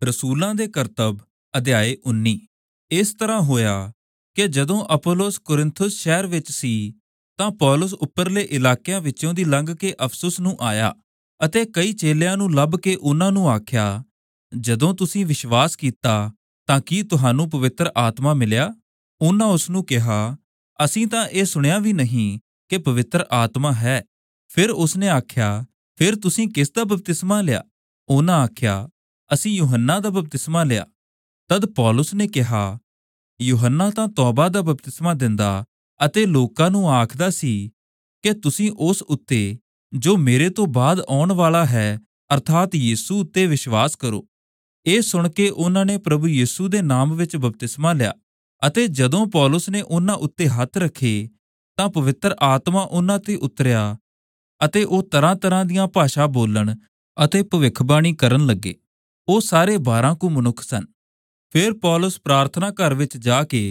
ਰਸੂਲਾਂ ਦੇ ਕਰਤੱਵ ਅਧਿਆਇ 19। ਇਸ ਤਰ੍ਹਾਂ ਹੋਇਆ ਕਿ ਜਦੋਂ ਅਪੋਲੋਸ ਕੁਰਿन्थुस ਸ਼ਹਿਰ ਵਿੱਚ ਸੀ ਤਾਂ ਪੌਲੁਸ ਉੱਪਰਲੇ ਇਲਾਕਿਆਂ ਵਿੱਚੋਂ ਦੀ ਲੰਘ ਕੇ ਅਫਸੁਸ ਨੂੰ ਆਇਆ ਅਤੇ ਕਈ ਚੇਲਿਆਂ ਨੂੰ ਲੱਭ ਕੇ ਉਨ੍ਹਾਂ ਨੂੰ ਆਖਿਆ, ਜਦੋਂ ਤੁਸੀਂ ਵਿਸ਼ਵਾਸ ਕੀਤਾ ਤਾਂ ਕੀ ਤੁਹਾਨੂੰ ਪਵਿੱਤਰ ਆਤਮਾ ਮਿਲਿਆ? ਉਨ੍ਹਾਂ ਉਸ ਨੂੰ ਕਿਹਾ, ਅਸੀਂ ਤਾਂ ਇਹ ਸੁਣਿਆ ਵੀ ਨਹੀਂ ਕਿ ਪਵਿੱਤਰ ਆਤਮਾ ਹੈ। ਫਿਰ ਉਸਨੇ ਆਖਿਆ, ਫਿਰ ਤੁਸੀਂ ਕਿਸ ਦਾ ਬਪਤਿਸਮਾ ਲਿਆ? ਉਨ੍ਹਾਂ ਆਖਿਆ, ਅਸੀਂ यूहन्ना ਦਾ ਬਪਤਿਸਮਾ ਲਿਆ। ਤਦ ਪੌਲੁਸ ਨੇ ਕਿਹਾ, यूहन्ना ਤਾਂ ਤੌਬਾ ਦਾ ਬਪਤਿਸਮਾ ਦਿੰਦਾ ਅਤੇ ਲੋਕਾਂ ਨੂੰ ਆਖਦਾ ਸੀ ਕਿ ਤੁਸੀਂ ਉਸ ਉੱਤੇ ਜੋ ਮੇਰੇ ਤੋਂ ਬਾਅਦ ਆਉਣ ਵਾਲਾ ਹੈ ਅਰਥਾਤ ਯੀਸ਼ੂ ਉੱਤੇ ਵਿਸ਼ਵਾਸ ਕਰੋ। ਇਹ ਸੁਣ ਕੇ ਉਨ੍ਹਾਂ ਨੇ ਪ੍ਰਭੂ ਯੀਸ਼ੂ ਦੇ ਨਾਮ ਵਿੱਚ ਬਪਤਿਸਮਾ ਲਿਆ ਅਤੇ ਜਦੋਂ ਪੌਲੁਸ ਨੇ ਉਨ੍ਹਾਂ ਉੱਤੇ ਹੱਥ ਰੱਖੇ ਤਾਂ ਪਵਿੱਤਰ ਆਤਮਾ ਉਨ੍ਹਾਂ ਤੇ ਉਤਰਿਆ ਅਤੇ ਉਹ ਤਰ੍ਹਾਂ-ਤਰ੍ਹਾਂ ਦੀਆਂ ਭਾਸ਼ਾ ਬੋਲਣ ਅਤੇ ਭਵਿੱਖਬਾਣੀ ਕਰਨ ਲੱਗੇ। ਉਹ ਸਾਰੇ 12 ਕੁ ਮਨੁੱਖ ਸਨ। ਫਿਰ ਪੌਲੁਸ ਪ੍ਰਾਰਥਨਾ ਘਰ ਵਿੱਚ ਜਾ ਕੇ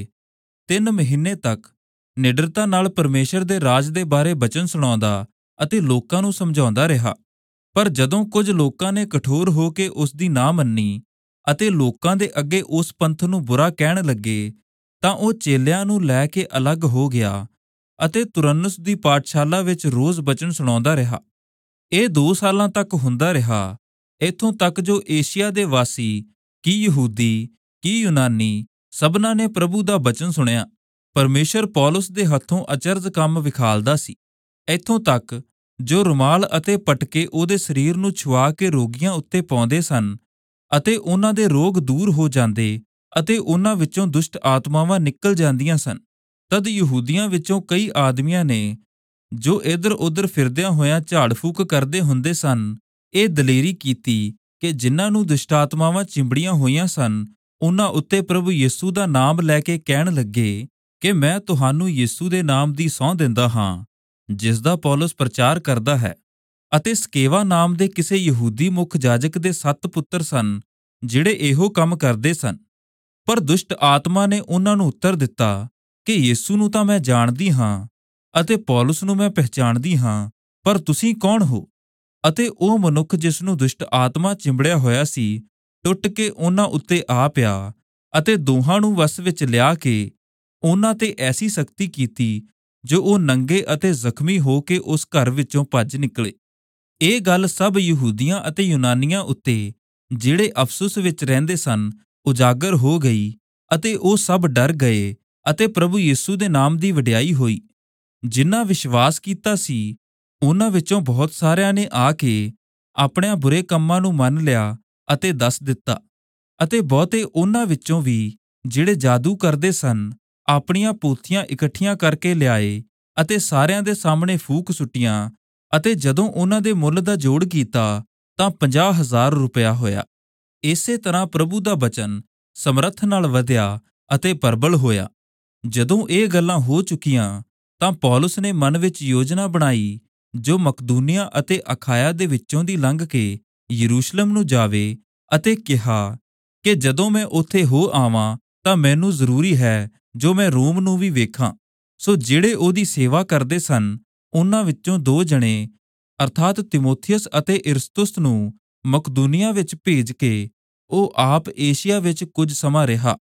3 ਮਹੀਨੇ ਤੱਕ ਨਿਡਰਤਾ ਨਾਲ ਪਰਮੇਸ਼ਰ ਦੇ ਰਾਜ ਦੇ ਬਾਰੇ ਬਚਨ ਸੁਣਾਉਂਦਾ ਅਤੇ ਲੋਕਾਂ ਨੂੰ ਸਮਝਾਉਂਦਾ ਰਿਹਾ। ਪਰ ਜਦੋਂ ਕੁਝ ਲੋਕਾਂ ਨੇ ਕਠੋਰ ਹੋ ਕੇ ਉਸ ਦੀ ਨਾ ਮੰਨੀ ਅਤੇ ਲੋਕਾਂ ਦੇ ਅੱਗੇ ਉਸ ਪੰਥ ਨੂੰ ਬੁਰਾ ਕਹਿਣ ਲੱਗੇ ਤਾਂ ਉਹ ਚੇਲਿਆਂ ਨੂੰ ਲੈ ਕੇ ਅਲੱਗ ਹੋ ਗਿਆ ਅਤੇ ਤੁਰੰਨੁਸ ਦੀ ਪਾਠਸ਼ਾਲਾ ਵਿੱਚ ਰੋਜ਼ ਬਚਨ ਸੁਣਾਉਂਦਾ ਰਿਹਾ। ਇਹ 2 ਸਾਲਾਂ ਤੱਕ ਹੁੰਦਾ ਰਿਹਾ। ਇੱਥੋਂ ਤੱਕ ਜੋ ਏਸ਼ੀਆ ਦੇ ਵਾਸੀ ਕੀ ਯਹੂਦੀ ਕੀ ਯੂਨਾਨੀ ਸਭਨਾਂ ਨੇ ਪ੍ਰਭੂ ਦਾ ਬਚਨ ਸੁਣਿਆ। ਪਰਮੇਸ਼ਰ ਪੌਲੁਸ ਦੇ ਹੱਥੋਂ ਅਚਰਜ ਕੰਮ ਵਿਖਾਲਦਾ ਸੀ। ਇੱਥੋਂ ਤੱਕ ਜੋ ਰੁਮਾਲ ਅਤੇ ਪਟਕੇ ਉਹਦੇ ਸਰੀਰ ਨੂੰ ਛੁਆ ਕੇ ਰੋਗੀਆਂ ਉੱਤੇ ਪਾਉਂਦੇ ਸਨ ਅਤੇ ਉਹਨਾਂ ਦੇ ਰੋਗ ਦੂਰ ਹੋ ਜਾਂਦੇ ਅਤੇ ਉਹਨਾਂ ਵਿੱਚੋਂ ਦੁਸ਼ਟ ਆਤਮਾਵਾਂ ਨਿਕਲ ਜਾਂਦੀਆਂ ਸਨ। ਤਦ ਯਹੂਦੀਆਂ ਵਿੱਚੋਂ ਕਈ ਆਦਮੀਆਂ ਨੇ ਜੋ ਇੱਧਰ-ਉੱਧਰ ਫਿਰਦਿਆਂ ਹੋਇਆਂ ਝਾੜ ਫੂਕ ਕਰਦੇ ਹੁੰਦੇ ਸਨ ਇਹ ਦਲੇਰੀ ਕੀਤੀ ਕਿ ਜਿਨ੍ਹਾਂ ਨੂੰ ਦੁਸ਼ਟਾਤਮਾਵਾਂ ਚਿੰਬੜੀਆਂ ਹੋਈਆਂ ਸਨ ਉਨ੍ਹਾਂ ਉੱਤੇ ਪ੍ਰਭੂ ਯਿਸੂ ਦਾ ਨਾਮ ਲੈ ਕੇ ਕਹਿਣ ਲੱਗੇ ਕਿ ਮੈਂ ਤੁਹਾਨੂੰ ਯਿਸੂ ਦੇ ਨਾਮ ਦੀ ਸਹੁੰ ਦਿੰਦਾ ਹਾਂ ਜਿਸ ਦਾ ਪੌਲੁਸ ਪ੍ਰਚਾਰ ਕਰਦਾ ਹੈ। ਅਤੇ ਸਕੇਵਾ ਨਾਮ ਦੇ ਕਿਸੇ ਯਹੂਦੀ ਮੁੱਖ ਜਾਜਕ ਦੇ 7 ਪੁੱਤਰ ਸਨ ਜਿਹੜੇ ਇਹੋ ਕੰਮ ਕਰਦੇ ਸਨ। ਪਰ ਦੁਸ਼ਟ ਆਤਮਾ ਨੇ ਉਨ੍ਹਾਂ ਨੂੰ ਉੱਤਰ ਦਿੱਤਾ ਕਿ ਯਿਸੂ ਨੂੰ ਤਾਂ ਮੈਂ ਜਾਣਦੀ ਹਾਂ ਅਤੇ ਪੌਲੁਸ ਨੂੰ ਮੈਂ ਪਹਿਚਾਣਦੀ ਹਾਂ, ਪਰ ਤੁਸੀਂ ਕੌਣ ਹੋ? ਅਤੇ ਉਹ ਮਨੁੱਖ ਜਿਸ ਨੂੰ ਦੁਸ਼ਟ ਆਤਮਾ ਚਿੰਬੜਿਆ ਹੋਇਆ ਸੀ ਟੁੱਟ ਕੇ ਉਹਨਾਂ ਉੱਤੇ ਆ ਪਿਆ ਅਤੇ ਦੋਹਾਂ ਨੂੰ ਵਸ ਵਿੱਚ ਲਿਆ ਕੇ ਉਹਨਾਂ ਤੇ ਐਸੀ ਸਖਤੀ ਕੀਤੀ ਜੋ ਉਹ ਨੰਗੇ ਅਤੇ ਜ਼ਖਮੀ ਹੋ ਕੇ ਉਸ ਘਰ ਵਿੱਚੋਂ ਭੱਜ ਨਿਕਲੇ। ਇਹ ਗੱਲ ਸਭ ਯਹੂਦੀਆਂ ਅਤੇ ਯੂਨਾਨੀਆਂ ਉੱਤੇ ਜਿਹੜੇ ਅਫਸੁਸ ਵਿੱਚ ਰਹਿੰਦੇ ਸਨ ਉਜਾਗਰ ਹੋ ਗਈ ਅਤੇ ਉਹ ਸਭ ਡਰ ਗਏ ਅਤੇ ਪ੍ਰਭੂ ਯਿਸੂ ਦੇ ਨਾਮ ਦੀ ਵਡਿਆਈ ਹੋਈ। ਜਿਨ੍ਹਾਂ ਵਿਸ਼ਵਾਸ ਕੀਤਾ ਸੀ ਉਹਨਾਂ ਵਿੱਚੋਂ ਬਹੁਤ ਸਾਰਿਆਂ ਨੇ ਆ ਕੇ ਆਪਣਿਆਂ ਬੁਰੇ ਕੰਮਾਂ ਨੂੰ ਮੰਨ ਲਿਆ ਅਤੇ ਦੱਸ ਦਿੱਤਾ ਅਤੇ ਬਹੁਤੇ ਉਹਨਾਂ ਵਿੱਚੋਂ ਵੀ ਜਿਹੜੇ ਜਾਦੂ ਕਰਦੇ ਸਨ ਆਪਣੀਆਂ ਪੋਥੀਆਂ ਇਕੱਠੀਆਂ ਕਰਕੇ ਲਿਆਏ ਅਤੇ ਸਾਰਿਆਂ ਦੇ ਸਾਹਮਣੇ ਫੂਕ ਸੁੱਟੀਆਂ ਅਤੇ ਜਦੋਂ ਉਹਨਾਂ ਦੇ ਮੁੱਲ ਦਾ ਜੋੜ ਕੀਤਾ ਤਾਂ 50,000 ਰੁਪਇਆ ਹੋਇਆ। ਇਸੇ ਤਰ੍ਹਾਂ ਪ੍ਰਭੂ ਦਾ ਬਚਨ ਸਮਰੱਥ ਨਾਲ ਵਧਿਆ ਅਤੇ ਪ੍ਰਬਲ ਹੋਇਆ। ਜਦੋਂ ਇਹ ਗੱਲਾਂ ਹੋ ਚੁੱਕੀਆਂ ਤਾਂ ਪੌਲੁਸ ਨੇ ਮਨ ਵਿੱਚ ਯੋਜਨਾ ਬਣਾਈ ਜੋ ਮਕਦੂਨੀਆ ਅਤੇ ਅਖਾਇਆ ਦੇ ਵਿੱਚੋਂ ਦੀ ਲੰਘ ਕੇ ਯਰੂਸ਼ਲਮ ਨੂੰ ਜਾਵੇ ਅਤੇ ਕਿਹਾ ਕਿ ਜਦੋਂ ਮੈਂ ਉੱਥੇ ਹੋ ਆਵਾਂ ਤਾਂ ਮੈਨੂੰ ਜ਼ਰੂਰੀ ਹੈ ਜੋ ਮੈਂ ਰੋਮ ਨੂੰ ਵੀ ਵੇਖਾਂ। ਸੋ ਜਿਹੜੇ ਉਹਦੀ ਸੇਵਾ ਕਰਦੇ ਸਨ ਉਹਨਾਂ ਵਿੱਚੋਂ 2 ਜਣੇ ਅਰਥਾਤ ਤਿਮੋਥਿਉਸ ਅਤੇ ਇਰਸਤੁਸ ਨੂੰ ਮਕਦੂਨੀਆ ਵਿੱਚ ਭੇਜ ਕੇ ਉਹ ਆਪ ਏਸ਼ੀਆ ਵਿੱਚ ਕੁਝ ਸਮਾਂ ਰਿਹਾ।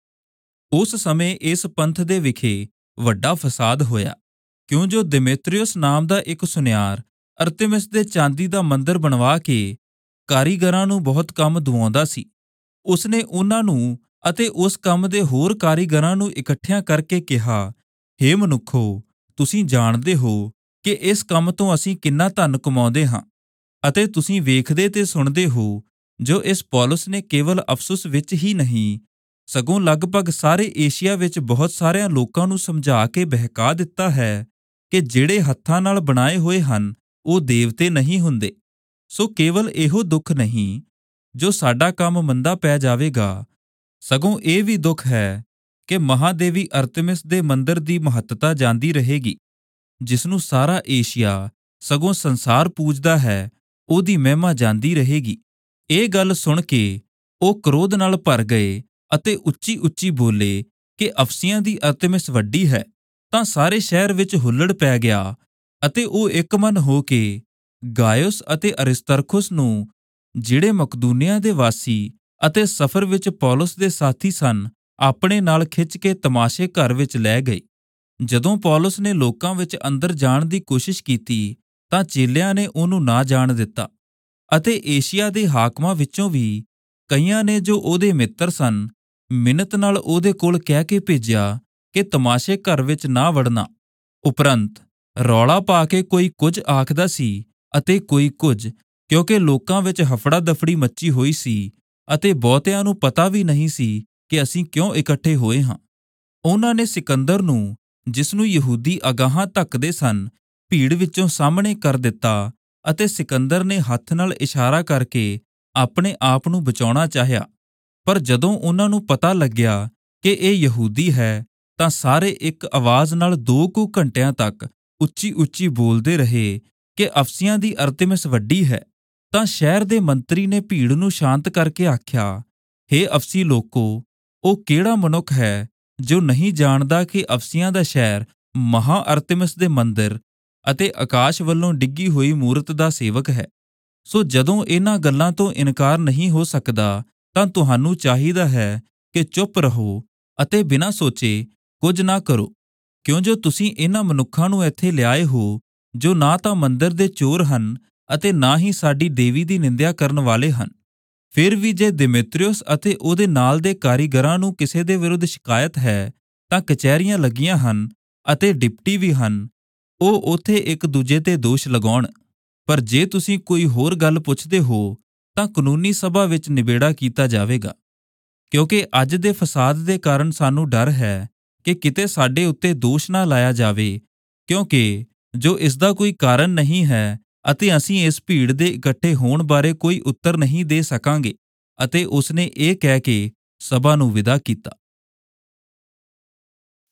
ਉਸ ਸਮੇਂ ਇਸ ਪੰਥ ਦੇ ਵਿਖੇ ਵੱਡਾ ਫਸਾਦ ਹੋਇਆ ਕਿਉਂ ਜੋ ਦਿਮੇਤ੍ਰਿਯੁਸ ਨਾਮ ਦਾ ਇੱਕ ਸੁਨਿਆਰ ਅਰਤਿਮਿਸ ਦੇ ਚਾਂਦੀ ਦਾ ਮੰਦਰ ਬਣਵਾ ਕੇ ਕਾਰੀਗਰਾਂ ਨੂੰ ਬਹੁਤ ਕੰਮ ਦਿਵਾਉਂਦਾ ਸੀ। ਉਸਨੇ ਉਹਨਾਂ ਨੂੰ ਅਤੇ ਉਸ ਕੰਮ ਦੇ ਹੋਰ ਕਾਰੀਗਰਾਂ ਨੂੰ ਇਕੱਠਿਆਂ ਕਰਕੇ ਕਿਹਾ, ਹੇ ਮਨੁੱਖੋ, ਤੁਸੀਂ ਜਾਣਦੇ ਹੋ ਕਿ ਇਸ ਕੰਮ ਤੋਂ ਅਸੀਂ ਕਿੰਨਾ ਧਨ ਕਮਾਉਂਦੇ ਹਾਂ ਅਤੇ ਤੁਸੀਂ ਵੇਖਦੇ ਤੇ ਸੁਣਦੇ ਹੋ ਜੋ ਇਸ ਪੌਲੁਸ ਨੇ ਕੇਵਲ ਅਫਸੁਸ ਵਿੱਚ ਹੀ ਨਹੀਂ ਸਗੋਂ ਲਗਭਗ ਸਾਰੇ ਏਸ਼ੀਆ ਵਿੱਚ ਬਹੁਤ ਸਾਰਿਆਂ ਲੋਕਾਂ ਨੂੰ ਸਮਝਾ ਕੇ ਬਹਿਕਾ ਦਿੱਤਾ ਹੈ ਕਿ ਜਿਹੜੇ ਹੱਥਾਂ ਨਾਲ ਬਣਾਏ ਹੋਏ ਹਨ ਉਹ ਦੇਵਤੇ ਨਹੀਂ ਹੁੰਦੇ। ਸੋ ਕੇਵਲ ਇਹੋ ਦੁੱਖ ਨਹੀਂ ਜੋ ਸਾਡਾ ਕੰਮ ਮੰਦਾ ਪੈ ਜਾਵੇਗਾ, ਸਗੋਂ ਇਹ ਵੀ ਦੁੱਖ ਹੈ ਕਿ ਮਹਾਦੇਵੀ ਅਰਤਿਮਿਸ ਦੇ ਮੰਦਰ ਦੀ ਮਹੱਤਤਾ ਜਾਂਦੀ ਰਹੇਗੀ ਜਿਸ ਨੂੰ ਸਾਰਾ ਏਸ਼ੀਆ ਸਗੋਂ ਸੰਸਾਰ ਪੂਜਦਾ ਹੈ, ਉਹਦੀ ਮਹਿਮਾ ਜਾਂਦੀ ਰਹੇਗੀ। ਇਹ ਗੱਲ ਸੁਣ ਕੇ ਉਹ ਕ੍ਰੋਧ ਨਾਲ ਭਰ ਗਏ ਅਤੇ ਉੱਚੀ-ਉੱਚੀ ਬੋਲੇ ਕਿ ਅਫਸੀਆਂ ਦੀ ਅਰਤਿਮਿਸ ਵੱਡੀ ਹੈ। ਤਾਂ ਸਾਰੇ ਸ਼ਹਿਰ ਵਿੱਚ ਹੁੱਲੜ ਪੈ ਗਿਆ ਅਤੇ ਉਹ ਇੱਕ ਮਨ ਹੋ ਕੇ ਗਾਇਉਸ ਅਤੇ ਅਰਿਸਤਰਖੁਸ ਨੂੰ ਜਿਹੜੇ ਮਕਦੂਨੀਆ ਦੇ ਵਾਸੀ ਅਤੇ ਸਫ਼ਰ ਵਿੱਚ ਪੌਲੁਸ ਦੇ ਸਾਥੀ ਸਨ ਆਪਣੇ ਨਾਲ ਖਿੱਚ ਕੇ ਤਮਾਸ਼ੇ ਘਰ ਵਿੱਚ ਲੈ ਗਏ। ਜਦੋਂ ਪੌਲੁਸ ਨੇ ਲੋਕਾਂ ਵਿੱਚ ਅੰਦਰ ਜਾਣ ਦੀ ਕੋਸ਼ਿਸ਼ ਕੀਤੀ ਤਾਂ ਚੇਲਿਆਂ ਨੇ ਉਹਨੂੰ ਨਾ ਜਾਣ ਦਿੱਤਾ ਅਤੇ ਏਸ਼ੀਆ ਦੇ ਹਾਕਮਾਂ ਵਿੱਚੋਂ ਵੀ ਕਈਆਂ ਨੇ ਜੋ ਉਹਦੇ ਮਿੱਤਰ ਸਨ ਮਿੰਨਤ ਨਾਲ ਉਹਦੇ ਕੋਲ ਕਹਿ ਕੇ ਭੇਜਿਆ ਕਿ ਤਮਾਸ਼ੇ ਘਰ ਵਿੱਚ ਨਾ ਵੜਨਾ। ਉਪਰੰਤ ਰੌਲਾ ਪਾ ਕੇ ਕੋਈ ਕੁਝ ਆਖਦਾ ਸੀ ਅਤੇ ਕੋਈ ਕੁਝ, ਕਿਉਂਕਿ ਲੋਕਾਂ ਵਿੱਚ ਹਫੜਾ ਦਫੜੀ ਮੱਚੀ ਹੋਈ ਸੀ ਅਤੇ ਬਹੁਤਿਆਂ ਨੂੰ ਪਤਾ ਵੀ ਨਹੀਂ ਸੀ ਕਿ ਅਸੀਂ ਕਿਉਂ ਇਕੱਠੇ ਹੋਏ ਹਾਂ। ਉਹਨਾਂ ਨੇ ਸਿਕੰਦਰ ਨੂੰ, ਜਿਸ ਨੂੰ ਯਹੂਦੀ ਅਗਾਹਾਂ ਧੱਕਦੇ ਸਨ, ਭੀੜ ਵਿੱਚੋਂ ਸਾਹਮਣੇ ਕਰ ਦਿੱਤਾ ਅਤੇ ਸਿਕੰਦਰ ਨੇ ਹੱਥ ਨਾਲ ਇਸ਼ਾਰਾ ਕਰਕੇ ਆਪਣੇ ਆਪ ਨੂੰ ਬਚਾਉਣਾ ਚਾਹਿਆ। ਪਰ ਜਦੋਂ ਉਹਨਾਂ ਨੂੰ ਪਤਾ ਲੱਗਿਆ ਕਿ ਇਹ ਯਹੂਦੀ ਹੈ ਤਾਂ ਸਾਰੇ ਇੱਕ ਆਵਾਜ਼ ਨਾਲ 2 ਕੁ ਘੰਟਿਆਂ ਤੱਕ ਉੱਚੀ ਉੱਚੀ ਬੋਲਦੇ ਰਹੇ ਕਿ ਅਫਸੀਆਂ ਦੀ ਅਰਤਿਮਿਸ ਵੱਡੀ ਹੈ। ਤਾਂ ਸ਼ਹਿਰ ਦੇ ਮੰਤਰੀ ਨੇ ਭੀੜ ਨੂੰ ਸ਼ਾਂਤ ਕਰਕੇ ਆਖਿਆ, ਹੇ ਅਫਸੀ ਲੋਕੋ, ਉਹ ਕਿਹੜਾ ਮਨੁੱਖ ਹੈ ਜੋ ਨਹੀਂ ਜਾਣਦਾ ਕਿ ਅਫਸੀਆਂ ਦਾ ਸ਼ਹਿਰ ਮਹਾਂ ਅਰਤਿਮਿਸ ਦੇ ਮੰਦਿਰ ਅਤੇ ਆਕਾਸ਼ ਵੱਲੋਂ ਡਿੱਗੀ ਹੋਈ ਮੂਰਤ ਦਾ ਸੇਵਕ ਹੈ। ਸੋ ਜਦੋਂ ਇਹਨਾਂ ਗੱਲਾਂ ਤੋਂ ਇਨਕਾਰ ਨਹੀਂ ਹੋ ਸਕਦਾ ਤਾਂ ਤੁਹਾਨੂੰ ਚਾਹੀਦਾ ਹੈ ਕਿ ਚੁੱਪ ਰਹੋ ਅਤੇ ਬਿਨਾਂ ਸੋਚੇ ਕੁਝ ਨਾ ਕਰੋ, ਕਿਉਂ ਜੋ ਤੁਸੀਂ ਇਹਨਾਂ ਮਨੁੱਖਾਂ ਨੂੰ ਇੱਥੇ ਲਿਆਏ ਹੋ ਜੋ ਨਾ ਤਾਂ ਮੰਦਿਰ ਦੇ ਚੋਰ ਹਨ ਅਤੇ ਨਾ ਹੀ ਸਾਡੀ ਦੇਵੀ ਦੀ ਨਿੰਦਿਆ ਕਰਨ ਵਾਲੇ ਹਨ। ਫਿਰ ਵੀ ਜੇ ਦਿਮੇਤ੍ਰਿਯੁਸ ਅਤੇ ਉਹਦੇ ਨਾਲ ਦੇ ਕਾਰੀਗਰਾਂ ਨੂੰ ਕਿਸੇ ਦੇ ਵਿਰੁੱਧ ਸ਼ਿਕਾਇਤ ਹੈ ਤਾਂ ਕਚਹਿਰੀਆਂ ਲੱਗੀਆਂ ਹਨ ਅਤੇ ਡਿਪਟੀ ਵੀ ਹਨ, ਉਹ ਉੱਥੇ ਇੱਕ ਦੂਜੇ ਤੇ ਦੋਸ਼ ਲਗਾਉਣ। ਪਰ ਜੇ ਤੁਸੀਂ ਕੋਈ ਹੋਰ ਗੱਲ ਪੁੱਛਦੇ ਹੋ ਤਾਂ ਕਾਨੂੰਨੀ ਸਭਾ ਵਿੱਚ ਨਿਬੇੜਾ ਕੀਤਾ ਜਾਵੇਗਾ, ਕਿਉਂਕਿ ਅੱਜ ਦੇ ਫਸਾਦ ਦੇ ਕਾਰਨ ਸਾਨੂੰ ਡਰ ਹੈ ਕਿ ਕਿਤੇ ਸਾਡੇ ਉੱਤੇ ਦੋਸ਼ ਨਾ ਲਾਇਆ ਜਾਵੇ, ਕਿਉਂਕਿ ਜੋ ਇਸ ਦਾ ਕੋਈ ਕਾਰਨ ਨਹੀਂ ਹੈ ਅਤੇ ਅਸੀਂ ਇਸ ਭੀੜ ਦੇ ਇਕੱਠੇ ਹੋਣ ਬਾਰੇ ਕੋਈ ਉੱਤਰ ਨਹੀਂ ਦੇ ਸਕਾਂਗੇ। ਅਤੇ ਉਸਨੇ ਇਹ ਕਹਿ ਕੇ ਸਭਾ ਨੂੰ ਵਿਦਾ ਕੀਤਾ।